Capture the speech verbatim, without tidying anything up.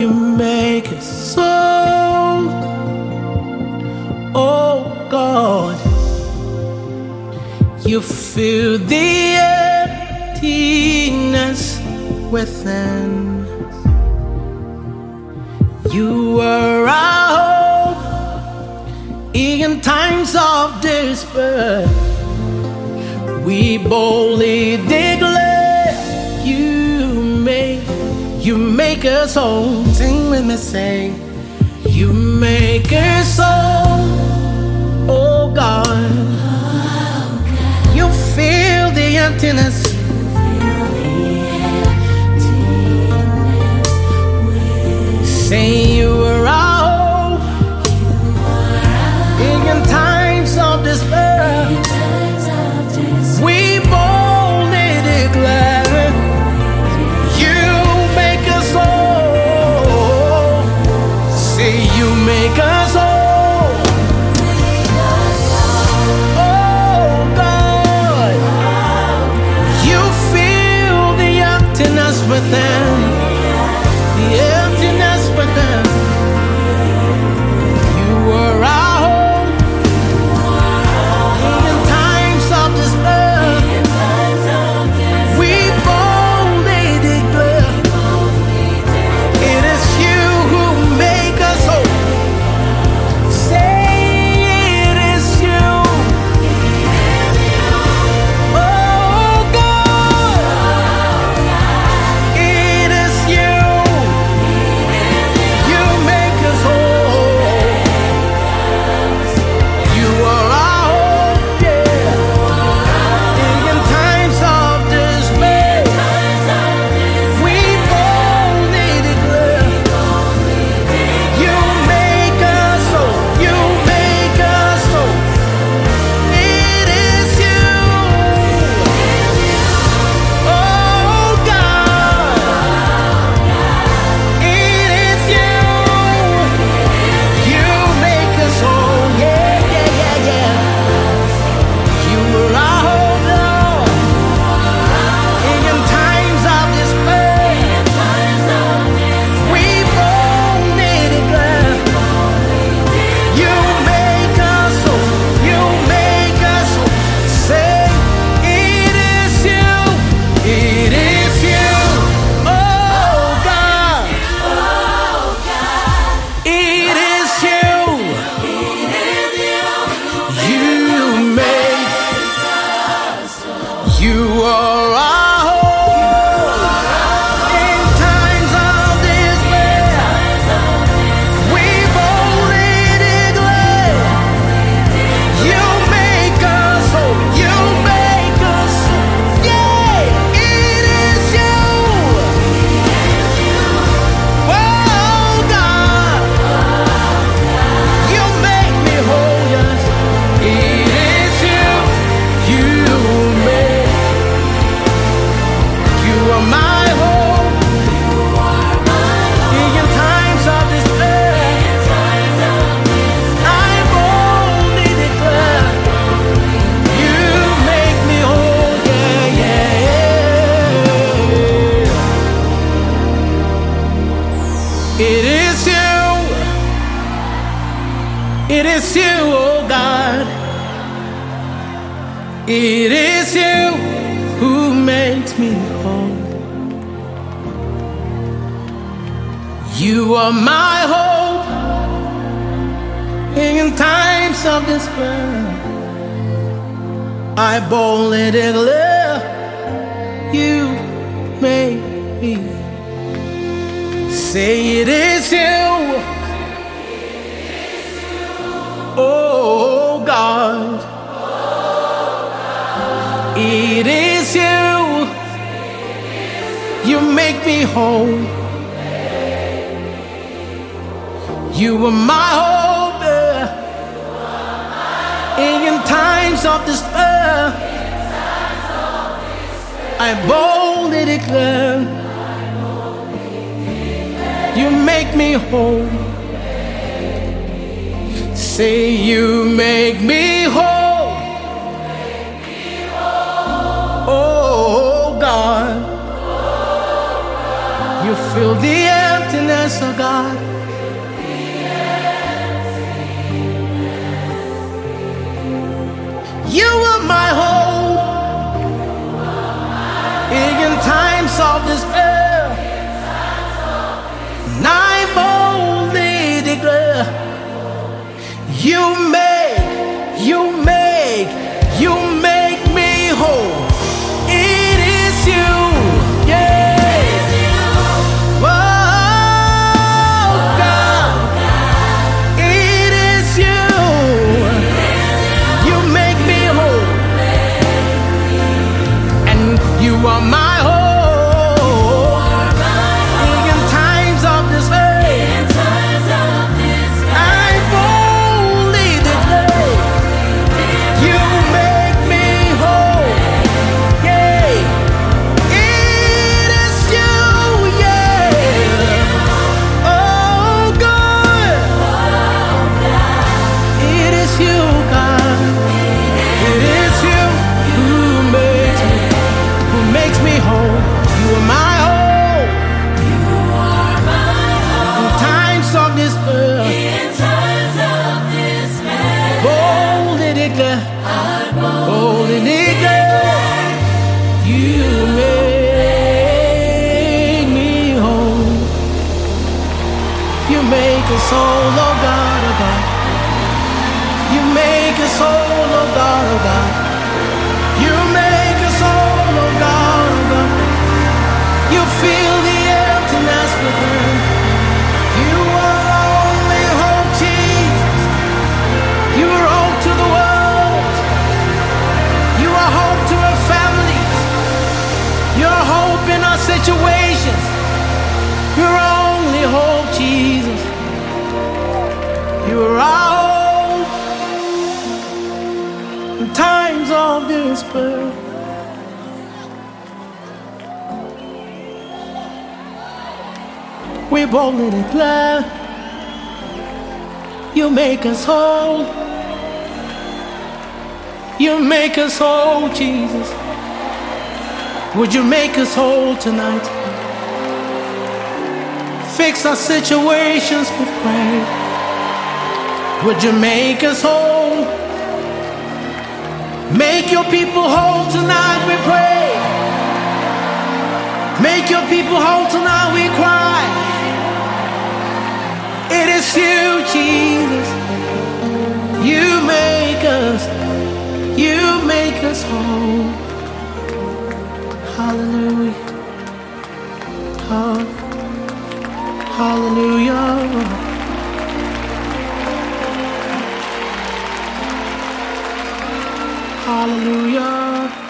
You make us so, oh God, you fill the emptiness within. You are our hope in times of despair. We boldly declare, you make, you make us whole. Sing with me, say, you make us whole, oh God. You fill the emptiness. Say you are our hope in times of despair. We boldly declare, you make us whole. Say you make us whole, oh God. You fill the emptiness within, the emptiness within. You are our hope in times of despair. We boldly declare, it is you who make us whole. Say it is you, oh God. It is you. You make us whole. You are our hope, yeah. In times of despair, we boldly declare, you make us whole. You make us whole. It is you, oh God. It is you. You make us whole, yeah, yeah, yeah, yeah. You are our hope, Lord. In times of despair, we boldly declare, you make us whole. You make us whole. Say, it is you. It is you, oh God. It is you. You make, you are our hope in times of despair. We boldly declare, you make us whole. You make us whole. Yeah, it is you. Oh God, you make me whole. Yes, it is you. You make, you are my hope in times of despair. I boldly declare, you make me whole. Yeah, yeah, yeah. It is you. It is you, oh God. It is you who makes me whole. You are my hope in times of despair. I boldly declare, you make me. Say it is you, oh God. It is you. You make me whole. You are my hope, yeah. In times of despair, I boldly declare, you make me whole. Say you make me whole. Oh God, you fill the emptiness answer, God. You are my hope in times of despair. And I boldly declare, you make, you make, you make me whole. It is you, yeah. Oh, God, it is you. You make me whole, and you are my hope. In times of despair, I boldly declare, you make me whole. Yeah, it is you, yeah. Oh, God, it is you, God. It is you who makes me, who makes me whole. You are my hope. In times of despair, boldly declare, boldly declare, you make me whole. You make us whole, oh God, oh God. You make us whole, oh God, oh God. You make us whole, oh God, oh God. You fill the emptiness within. You are our only hope, Jesus. You are hope to the world. You are hope to our families. You are hope in our situations. You are our only hope, Jesus. You are our hope in times of despair. We boldly declare, you make us whole. You make us whole, Jesus. Would you make us whole tonight? Fix our situations, we pray. Would you make us whole? Make your people whole tonight, we pray. Make your people whole tonight, we cry. It is you, Jesus. You make us, you make us whole. Hallelujah. Ha- Hallelujah. Hallelujah.